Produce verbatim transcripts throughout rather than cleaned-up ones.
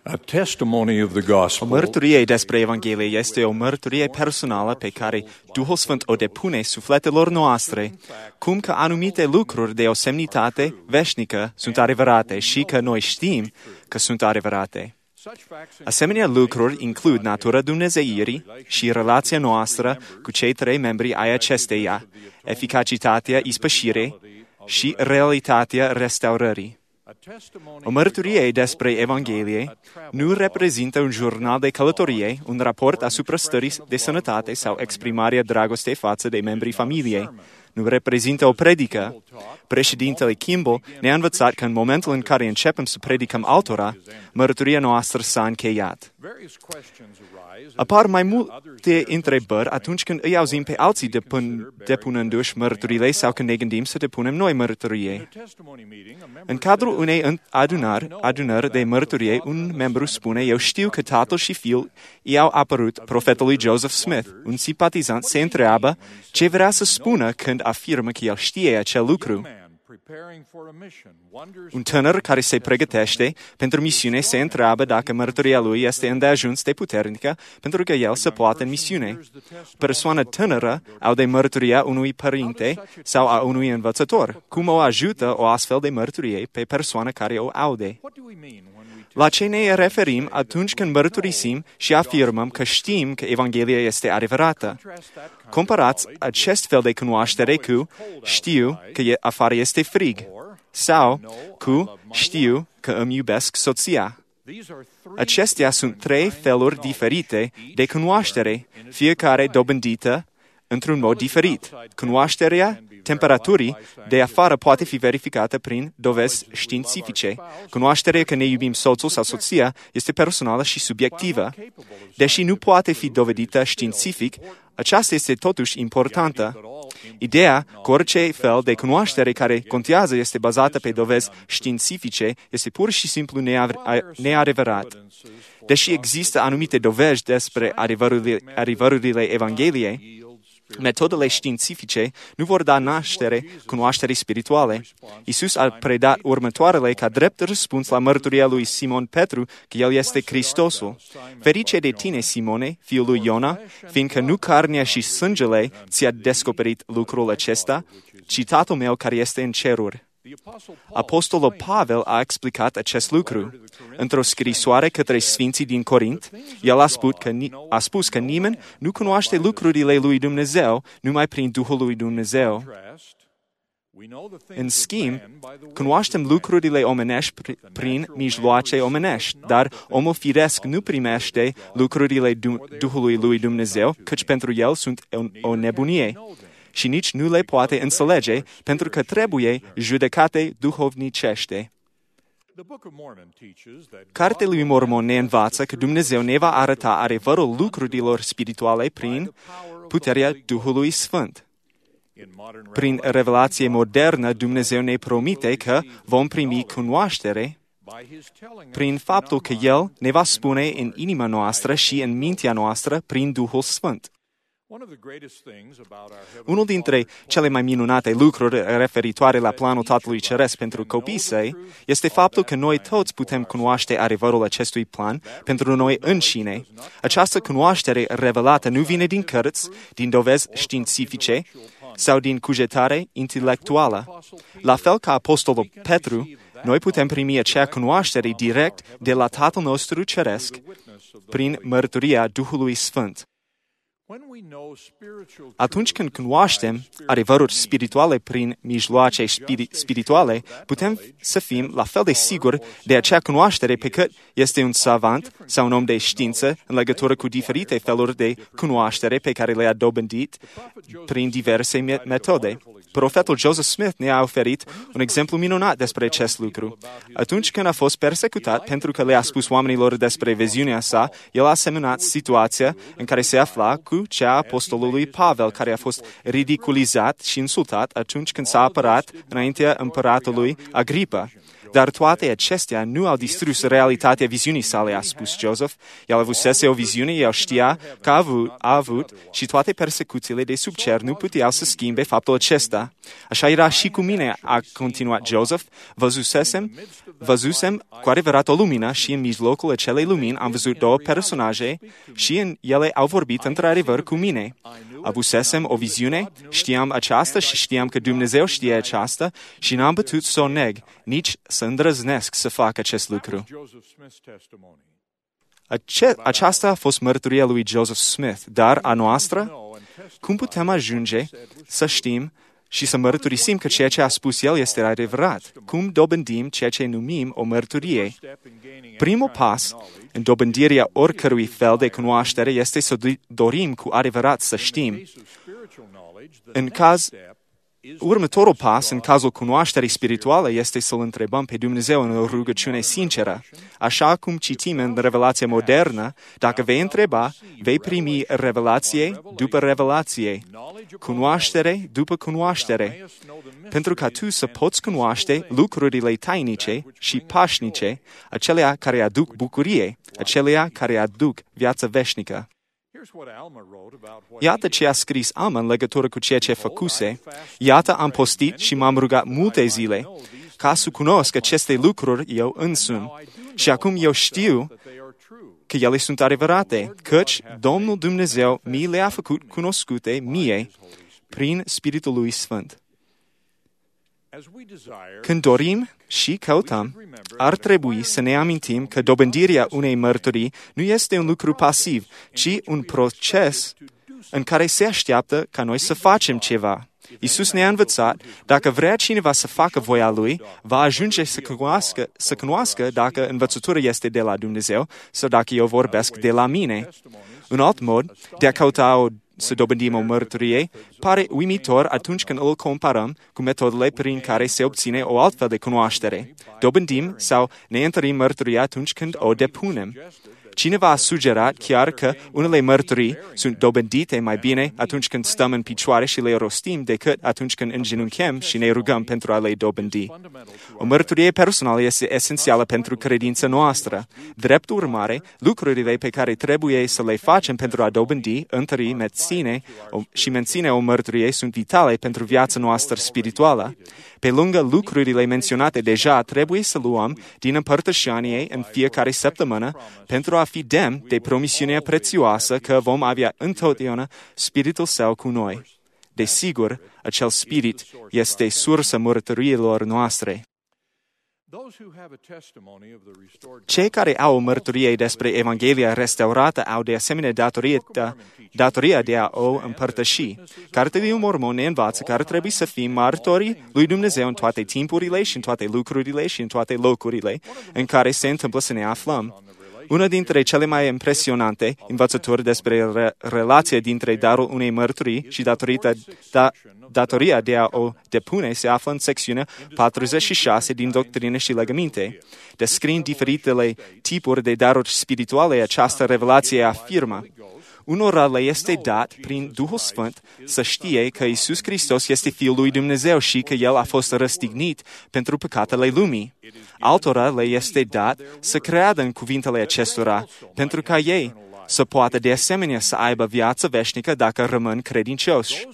A testimony of the O gospel mărturie despre Evanghelie este o mărturie personală pe care Duhul Sfânt o depune sufletelor noastre, cum că anumite lucruri de o semnitate veșnică sunt adevărate și că noi știm că sunt adevărate. Asemenea lucruri includ natura Dumnezeirii și relația noastră cu cei trei membri ai acesteia, eficacitatea ispășirii și realitatea restaurării. O mărturie despre Evanghelie nu reprezintă un jurnal de călătorie, un raport asupra stării de sănătate sau exprimarea dragostei față de membrii familiei. Nu reprezintă o predică. Președintele Kimball ne-a învățat că în momentul în care începem să predicăm altora, mărturia noastră s-a încheiat. Apar mai multe întrebări atunci când îi auzim pe alții depun, depunându-și mărturile sau când ne gândim să depunem noi mărturie. În cadrul unei adunări, adunări de mărturie, un membru spune: eu știu că tatăl și fiul i-au apărut profetului Joseph Smith. Un simpatizant se întreabă ce vrea să spună când afirmă că el știe acel lucru. Un tânăr care se pregătește pentru misiune se întreabă dacă mărturia lui este îndeajuns de puternică pentru că el să poată în misiune. Persoana tânără aude mărturia unui părinte sau a unui învățător. Cum o ajută o astfel de mărturie pe persoana care o aude? La ce ne referim atunci când mărturisim și afirmăm că știm că Evanghelia este adevărată? Comparați acest fel de cunoaștere cu știu că afară este frig sau cu știu că îmi iubesc soția. Acestea sunt trei feluri diferite de cunoaștere, fiecare dobândită într-un mod diferit. Cunoașterea temperaturii de afară poate fi verificată prin dovezi științifice. Cunoașterea că ne iubim soțul sau soția este personală și subiectivă. Deși nu poate fi dovedită științific, aceasta este totuși importantă. Ideea că orice fel de cunoaștere care contează este bazată pe dovezi științifice este pur și simplu neadevărat. Deși există anumite dovezi despre adevărurile, adevărurile Evangheliei, metodele științifice nu vor da naștere cunoașterii spirituale. Iisus a predat următoarele ca drept răspuns la mărturia lui Simon Petru că El este Hristosul. Ferice de tine, Simone, fiul lui Iona, fiindcă nu carnea și sângele ți-a descoperit lucrul acesta, ci Tatăl meu care este în ceruri. Apostolul Pavel a explicat acest lucru. Într-o scrisoare către sfinții din Corint, el a spus, că, a spus că nimeni nu cunoaște lucrurile lui Dumnezeu numai prin Duhul lui Dumnezeu. În schimb, cunoaștem lucrurile omenești prin mijloace omenești, dar omul firesc nu primește lucrurile Duhului lui Dumnezeu, căci pentru el sunt o nebunie. Și nici nu le poate înțelege, pentru că trebuie judecate duhovnicește. Cartea lui Mormon ne învață că Dumnezeu ne va arăta adevărul lucrurilor spirituale prin puterea Duhului Sfânt. Prin revelație modernă, Dumnezeu ne promite că vom primi cunoaștere prin faptul că El ne va spune în inima noastră și în mintea noastră prin Duhul Sfânt. Unul dintre cele mai minunate lucruri referitoare la planul Tatălui Ceresc pentru copiii săi este faptul că noi toți putem cunoaște adevărul acestui plan pentru noi înșine. Această cunoaștere revelată nu vine din cărți, din dovezi științifice sau din cugetare intelectuală. La fel ca Apostolul Petru, noi putem primi acea cunoaștere direct de la Tatăl nostru Ceresc prin mărturia Duhului Sfânt. Atunci când cunoaștem adevăruri spirituale prin mijloace spiri- spirituale, putem să fim la fel de siguri de acea cunoaștere pe cât este un savant sau un om de știință în legătură cu diferite feluri de cunoaștere pe care le-a dobândit prin diverse metode. Profetul Joseph Smith ne-a oferit un exemplu minunat despre acest lucru. Atunci când a fost persecutat pentru că le-a spus oamenilor despre viziunea sa, el a semănat situația în care se afla cu cea a apostolului Pavel, care a fost ridiculizat și insultat atunci când s-a apărat înaintea împăratului Agripa. Dar toate acestea nu au distrus realitatea viziunii sale, a spus Joseph. El avusese o viziune, el știa că a avut, a avut și toate persecuțiile de sub cer nu puteau să schimbe faptul acesta. Așa era și cu mine, a continuat Joseph. Văzusesem, văzusem cu adevărat o lumină și în mijlocul acelei lumini am văzut două personaje și în ele au vorbit într-adevăr cu mine. Avusesem o viziune, știam aceasta și știam că Dumnezeu știe aceasta și n-am putut să o neg, nici să îndrăznesc să fac acest lucru. Ace- aceasta a fost mărturia lui Joseph Smith, dar a noastră? Cum putem ajunge să știm și să mărturisim că ceea ce a spus el este adevărat? Cum dobândim ceea ce numim o mărturie? Primul pas în dobândirea oricărui fel de cunoaștere este să dorim cu adevărat să știm. În caz, următorul pas, în cazul cunoașterii spirituale, este să-L întrebăm pe Dumnezeu în o rugăciune sinceră. Așa cum citim în Revelația modernă, dacă vei întreba, vei primi revelație după revelație, cunoaștere după cunoaștere, pentru ca tu să poți cunoaște lucrurile tainice și pașnice, acelea care aduc bucurie, acelea care aduc viață veșnică. Iată ce a scris Alma în legătură cu ceea ce făcuse. Iată, am postit și m-am rugat multe zile ca să cunosc aceste lucruri eu însumi. Și acum eu știu că ele sunt adevărate, căci Domnul Dumnezeu mi le-a făcut cunoscute mie prin Spiritul lui Sfânt. Când dorim și căutăm, ar trebui să ne amintim că dobândirea unei mărturii nu este un lucru pasiv, ci un proces în care se așteaptă ca noi să facem ceva. Iisus ne-a învățat, dacă vrea cineva să facă voia Lui, va ajunge să cunoască, să cunoască dacă învățătura este de la Dumnezeu sau dacă eu vorbesc de la mine. Un alt mod de a căuta o să dobândim o mărturie, pare uimitor atunci când îl comparăm cu metodele prin care se obține o altfel de cunoaștere. Dobândim sau ne întărim mărturia atunci când o depunem. Cineva a sugerat chiar că unele mărturii sunt dobândite mai bine atunci când stăm în picioare și le rostim decât atunci când îngenunchem și ne rugăm pentru a le dobândi. O mărturie personală este esențială pentru credința noastră. Drept urmare, lucrurile pe care trebuie să le facem pentru a dobândi, întări, menține și menține o mărturie sunt vitale pentru viața noastră spirituală. Pe lângă lucrurile menționate deja, trebuie să luăm din împărtășanie în fiecare săptămână pentru a fi demn de promisiunea prețioasă că vom avea întotdeauna Spiritul Său cu noi. Desigur, acel Spirit este sursa mărturiilor noastre. Cei care au o mărturie despre Evanghelia restaurată au de asemenea datoria, datoria de a o împărtăși. Cartea Mormon ne învață că ar trebui să fim martorii lui Dumnezeu în toate timpurile și în toate lucrurile și în toate locurile în care se întâmplă să ne aflăm. Una dintre cele mai impresionante învățături despre re- relația dintre darul unei mărturii și datorită, da, datoria de a o depune se află în secțiunea patruzeci și șase din Doctrină și Legăminte. Descriind diferitele tipuri de daruri spirituale, această revelație afirmă: unora le este dat prin Duhul Sfânt să știe că Iisus Hristos este Fiul lui Dumnezeu și că El a fost răstignit pentru păcatele lumii. Altora le este dat să creadă în cuvintele acestora, pentru ca ei să poată de asemenea să aibă viață veșnică dacă rămân credincioși.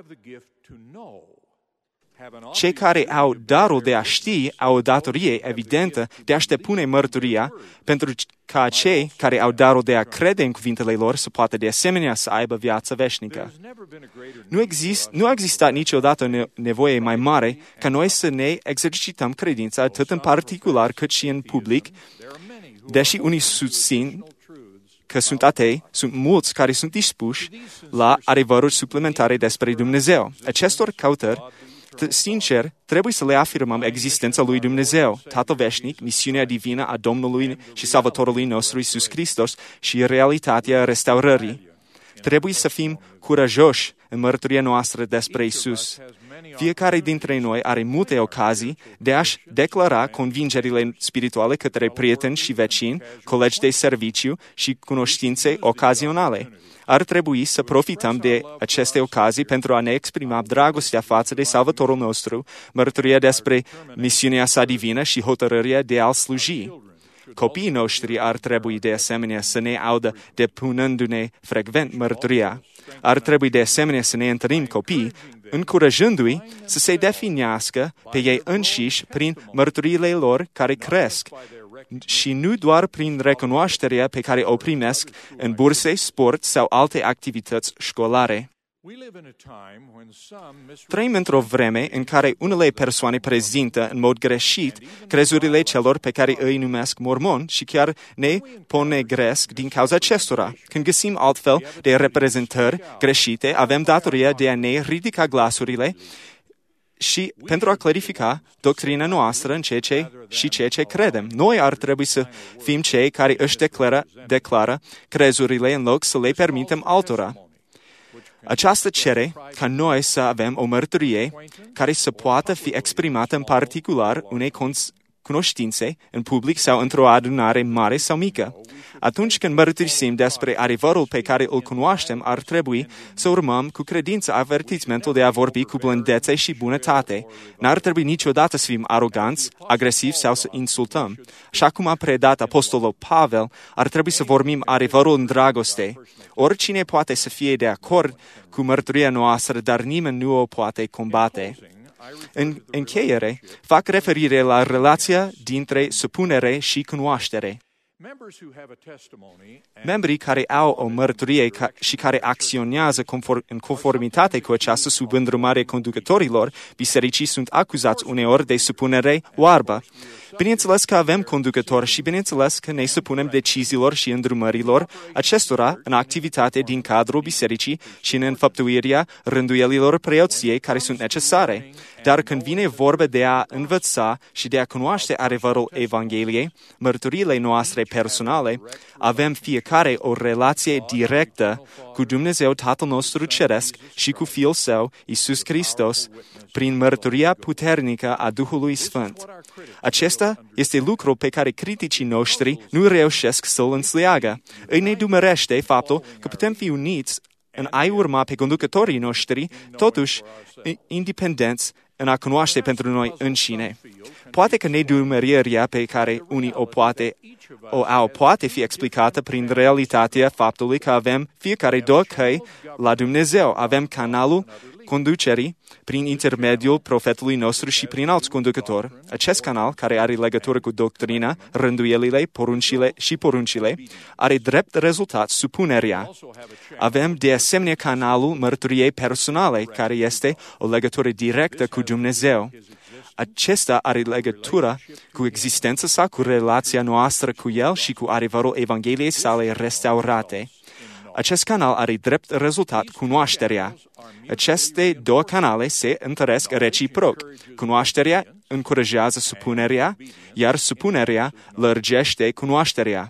Cei care au darul de a ști au o datorie evidentă de a-și depune mărturia, pentru ca cei care au darul de a crede în cuvintele lor să poată de asemenea să aibă viață veșnică. Nu, exist, nu a existat niciodată nevoie mai mare ca noi să ne exercităm credința atât în particular cât și în public, deși unii susțin că sunt atei, sunt mulți care sunt dispuși la adevăruri suplimentare despre Dumnezeu. Acestor căutări, sincer, trebuie să le afirmăm existența lui Dumnezeu, Tatăl Veșnic, misiunea divină a Domnului și Salvatorului nostru Iisus Hristos și realitatea restaurării. Trebuie să fim curajoși în mărturia noastră despre Isus. Fiecare dintre noi are multe ocazii de a-și declara convingerile spirituale către prieteni și vecini, colegi de serviciu și cunoștințe ocazionale. Ar trebui să profităm de aceste ocazii pentru a ne exprima dragostea față de Salvatorul nostru, mărturia despre misiunea sa divină și hotărârea de a-L sluji. Copiii noștri ar trebui de asemenea să ne audă depunându-ne frecvent mărturia. Ar trebui de asemenea să ne întâlnim copiii, încurajându-i să se definească pe ei înșiși prin mărturiile lor care cresc și nu doar prin recunoașterea pe care o primesc în burse, sport sau alte activități școlare. Trăim într-o vreme în care unele persoane prezintă în mod greșit crezurile celor pe care îi numesc mormoni și chiar ne ponegresc din cauza acestora. Când găsim altfel de reprezentări greșite, avem datoria de a ne ridica glasurile și pentru a clarifica doctrina noastră în ceea ce și ceea ce credem. Noi ar trebui să fim cei care își declară, declară crezurile în loc să le permitem altora. Aceasta cere ca noi să avem o mărturie care să poată fi exprimată în particular unei cunoștințe în public sau într-o adunare mare sau mică. Atunci când mărturisim despre adevărul pe care îl cunoaștem, ar trebui să urmăm cu credință avertismentul de a vorbi cu blândețe și bunătate. N-ar trebui niciodată să fim aroganți, agresivi sau să insultăm. Așa cum a predat apostolul Pavel, ar trebui să vorbim adevărul în dragoste. Oricine poate să fie de acord cu mărturia noastră, dar nimeni nu o poate combate. În încheiere, fac referire la relația dintre supunere și cunoaștere. Membrii care au o mărturie ca și care acționează conform, în conformitate cu aceasta sub îndrumarea conducătorilor bisericii sunt acuzați uneori de supunere oarbă. Bineînțeles că avem conducători și bineînțeles că ne supunem deciziilor și îndrumărilor acestora în activitate din cadrul bisericii și în înfăptuirea rânduielilor preoției care sunt necesare. Dar când vine vorba de a învăța și de a cunoaște adevărul Evangheliei, mărturiile noastre personale, avem fiecare o relație directă cu Dumnezeu Tatăl nostru Ceresc și cu Fiul Său, Iisus Hristos, prin mărturia puternică a Duhului Sfânt. Acesta este lucru pe care criticii noștri nu reușesc să-l înțeleagă. Îi nedumerește faptul că putem fi uniți în a-i urma pe conducătorii noștri, totuși independenți în a cunoaște pentru noi înșine. Poate că nedumerierea pe care unii o poate o au poate fi explicată prin realitatea faptului că avem fiecare două căi la Dumnezeu. Avem canalul conducerii prin intermediul profetului nostru și prin alți conducători. Acest canal, care are legătură cu doctrina, rânduielile, poruncile și poruncile, are drept rezultat supunerea. Avem de asemenea canalul mărturiei personale, care este o legătură directă cu Dumnezeu. Acesta are legătură cu existența sa, cu relația noastră cu El și cu adevărul Evangheliei sale restaurate. Acest canal are drept rezultat cunoașterea. Aceste două canale se întăresc reciproc. Cunoașterea încurajează supunerea, iar supunerea lărgește cunoașterea.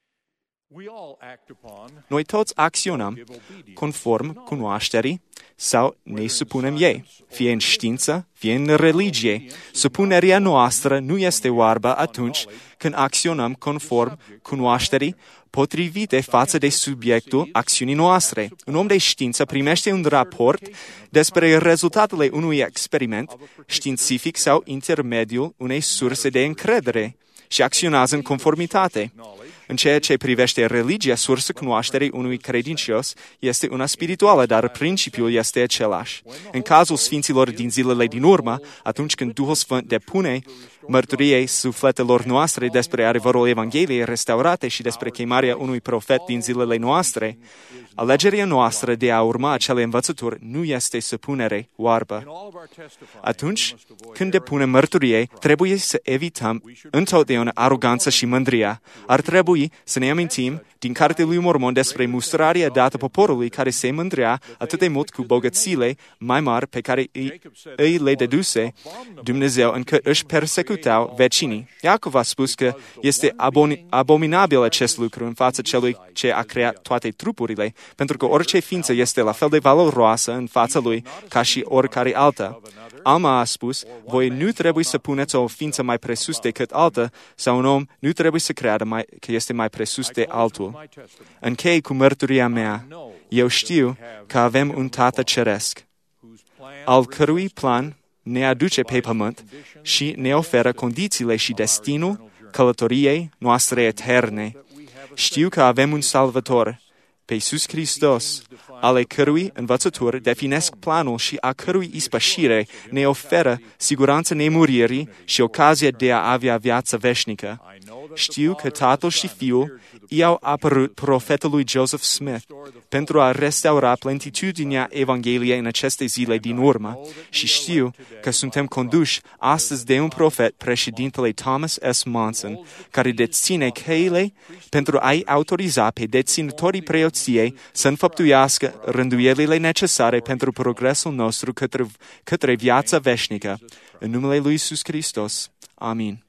Noi toți acționăm conform cunoașterii sau ne supunem ei, fie în știință, fie în religie. Supunerea noastră nu este oarbă atunci când acționăm conform cunoașterii potrivite față de subiectul acțiunii noastre. Un om de știință primește un raport despre rezultatele unui experiment științific sau intermediul unei surse de încredere și acționează în conformitate. În ceea ce privește religia, sursa cunoașterii unui credincios este una spirituală, dar principiul este același. În cazul sfinților din zilele din urmă, atunci când Duhul Sfânt depune mărturiei sufletelor noastre despre adevărul Evangheliei restaurate și despre chemarea unui profet din zilele noastre, alegerea noastră de a urma acele învățături nu este supunere oarbă. Atunci, când depunem mărturiei, trebuie să evităm întotdeauna aroganța și mândria. Ar trebui să ne amintim din Cartea lui Mormon despre mustrarea dată poporului care se mândrea atât de mult cu bogățiile mai mari pe care îi, îi le deduse Dumnezeu, încât își persecuta persecutau vecinii. Iacov a spus că este aboni, abominabil acest lucru în fața celui ce a creat toate trupurile, pentru că orice ființă este la fel de valoroasă în fața lui ca și oricare alta. Alma a spus, voi nu trebuie să puneți o ființă mai presus decât alta, sau un om nu trebuie să creadă mai, că este mai presus de altul. Închei cu mărturia mea. Eu știu că avem un Tată Ceresc, al cărui plan ne aduce pe pământ și ne oferă condițiile și destinul călătoriei noastre eterne. Știu că avem un Salvator, pe Iisus Hristos, ale cărui învățături definesc planul și a cărui ispășire ne oferă siguranța nemuririi și ocazia de a avea viață veșnică. Știu că Tatăl și Fiul i-au apărut profetului Joseph Smith pentru a restaura plenitudinea Evangheliei în aceste zile din urmă și știu că suntem conduși astăzi de un profet, președintele Thomas S. Monson, care deține cheile pentru a-i autoriza pe deținătorii preoției să înfăptuiască rânduielile necesare pentru progresul nostru către, către viața veșnică. În numele lui Iisus Hristos. Amin.